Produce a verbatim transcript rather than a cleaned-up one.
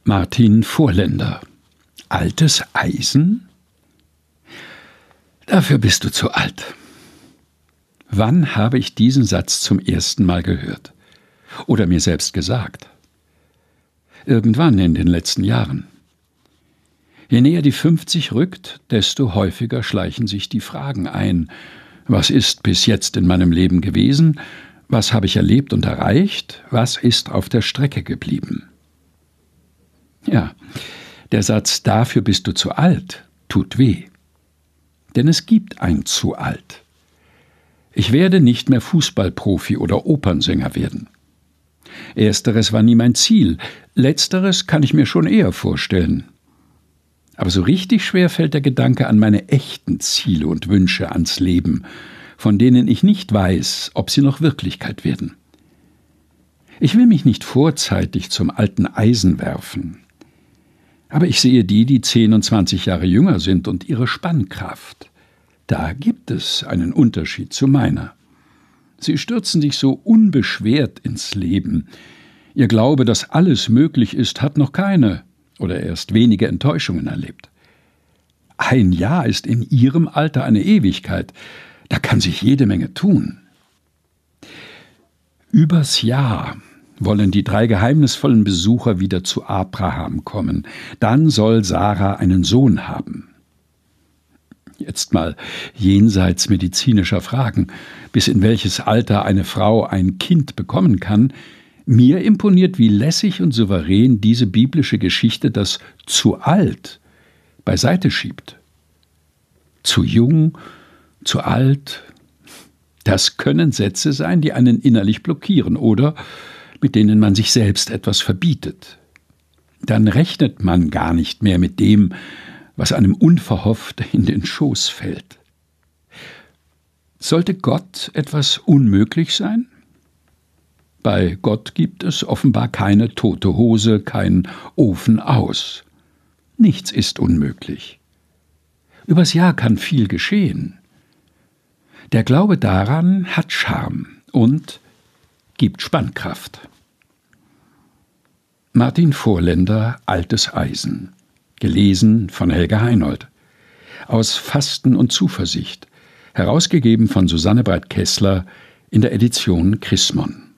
Martin Vorländer. Altes Eisen? Dafür bist du zu alt. Wann habe ich diesen Satz zum ersten Mal gehört? Oder mir selbst gesagt? Irgendwann in den letzten Jahren. Je näher die fünfzig rückt, desto häufiger schleichen sich die Fragen ein. Was ist bis jetzt in meinem Leben gewesen? Was habe ich erlebt und erreicht? Was ist auf der Strecke geblieben? Ja, der Satz »Dafür bist du zu alt« tut weh. Denn es gibt ein zu alt. Ich werde nicht mehr Fußballprofi oder Opernsänger werden. Ersteres war nie mein Ziel, letzteres kann ich mir schon eher vorstellen. Aber so richtig schwer fällt der Gedanke an meine echten Ziele und Wünsche ans Leben, von denen ich nicht weiß, ob sie noch Wirklichkeit werden. Ich will mich nicht vorzeitig zum alten Eisen werfen. Aber ich sehe die, die zehn und zwanzig Jahre jünger sind und ihre Spannkraft. Da gibt es einen Unterschied zu meiner. Sie stürzen sich so unbeschwert ins Leben. Ihr Glaube, dass alles möglich ist, hat noch keine oder erst wenige Enttäuschungen erlebt. Ein Jahr ist in ihrem Alter eine Ewigkeit. Da kann sich jede Menge tun. Übers Jahr wollen die drei geheimnisvollen Besucher wieder zu Abraham kommen. Dann soll Sarah einen Sohn haben. Jetzt mal jenseits medizinischer Fragen, bis in welches Alter eine Frau ein Kind bekommen kann. Mir imponiert, wie lässig und souverän diese biblische Geschichte das zu alt beiseite schiebt. Zu jung, zu alt, das können Sätze sein, die einen innerlich blockieren oder mit denen man sich selbst etwas verbietet. Dann rechnet man gar nicht mehr mit dem, was einem unverhofft in den Schoß fällt. Sollte Gott etwas unmöglich sein? Bei Gott gibt es offenbar keine tote Hose, kein Ofen aus. Nichts ist unmöglich. Übers Jahr kann viel geschehen. Der Glaube daran hat Charme und gibt Spannkraft. Martin Vorländer, Altes Eisen. Gelesen von Helga Heinold. Aus Fasten und Zuversicht. Herausgegeben von Susanne Breit-Kessler in der Edition Chrismon.